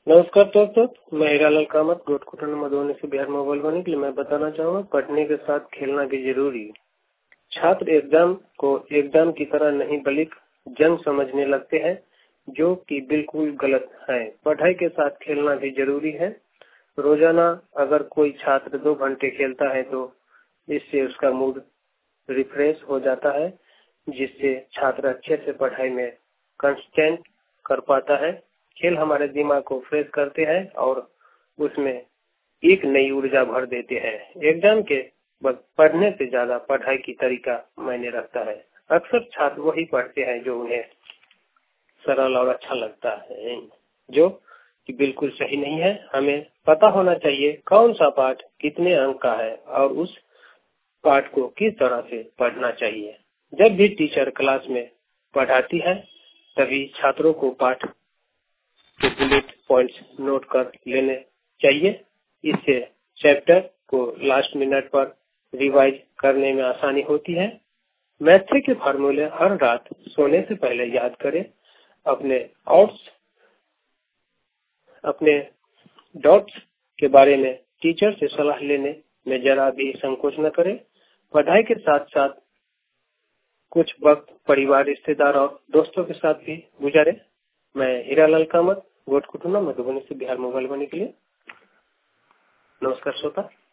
नमस्कार दोस्तों, मैं हीरालाल कामत गोटकुटन मधुबनी से बिहार मोबाइल बने के लिए मैं बताना चाहूँगा पढ़ने के साथ खेलना भी जरूरी। छात्र एग्जाम को एग्जाम की तरह नहीं बल्कि जंग समझने लगते हैं, जो कि बिल्कुल गलत है। पढ़ाई के साथ खेलना भी जरूरी है। रोजाना अगर कोई छात्र 2 घंटे खेलता है तो इससे उसका मूड रिफ्रेश हो जाता है, जिससे छात्र अच्छे से पढ़ाई में कंसंट्रेट कर पाता है। खेल हमारे दिमाग को फ्रेश करते हैं और उसमें एक नई ऊर्जा भर देते हैं। एग्जाम के वक्त पढ़ने से ज्यादा पढ़ाई की तरीका मायने रखता है। अक्सर छात्र वही पढ़ते हैं जो उन्हें सरल और अच्छा लगता है, जो कि बिल्कुल सही नहीं है। हमें पता होना चाहिए कौन सा पाठ कितने अंक का है और उस पाठ को किस तरह से पढ़ना चाहिए। जब भी टीचर क्लास में पढ़ाती है तभी छात्रों को पाठ के बुलेट पॉइंट्स नोट कर लेने चाहिए। इससे चैप्टर को लास्ट मिनट पर रिवाइज करने में आसानी होती है। मैथ्स के फार्मूले हर रात सोने से पहले याद करें। अपने डॉट्स के बारे में टीचर से सलाह लेने में जरा भी संकोच न करें। पढ़ाई के साथ साथ कुछ वक्त परिवार, रिश्तेदार और दोस्तों के साथ भी गुजारे। मैं हीरालाल कामत गोटकुटुना मधुबनी से बिहार मोबाइल बने के लिए। नमस्कार श्रोता।